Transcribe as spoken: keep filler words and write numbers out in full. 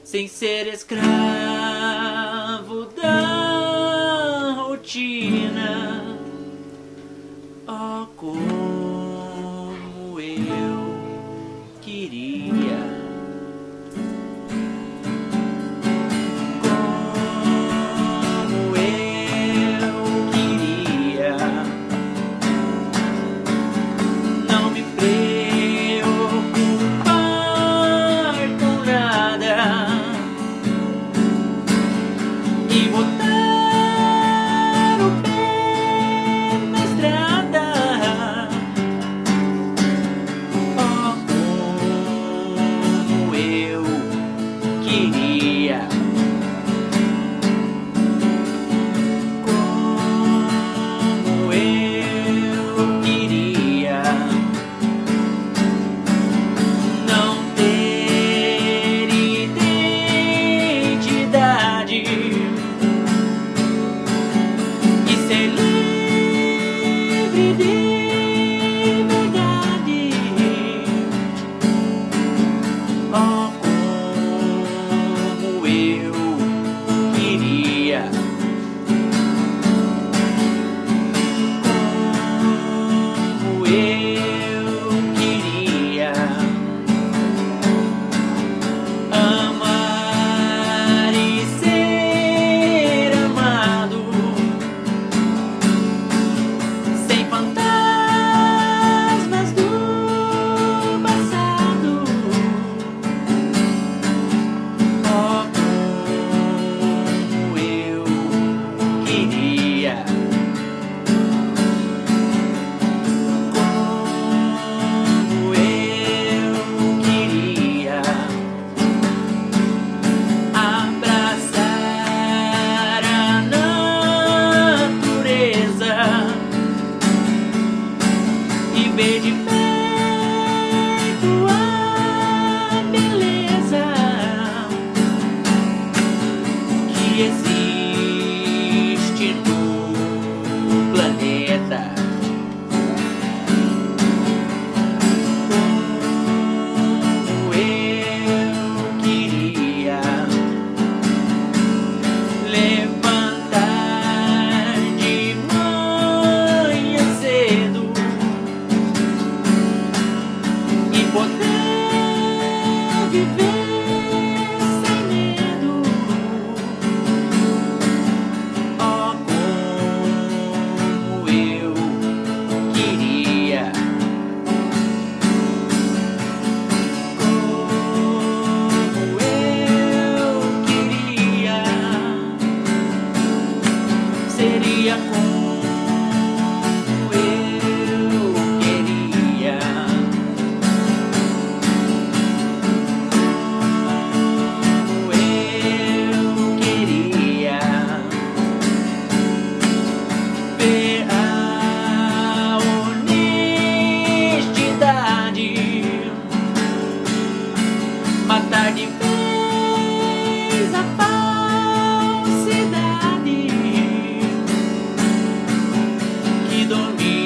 sem ser escravo da rotina. Oh, como eu queria, como eu queria não me preocupar com nada e botar o pé na estrada. Oh, como eu queria, como eu queria não ter identidade e ser livre de verdade. Oh, como eu queria, como eu queria amar e ser amado, sem fantasmas do passado. Oh, como eu queria, como eu queria abraçar a natureza e ver de perto a beleza que existe no planeta. Como eu queria levantar de manhã cedo e poder viver sem medo. Oh, como eu queria, como eu queria, seria como eu queria, como eu queria ver a honestidade matar de vez a falsidade que domina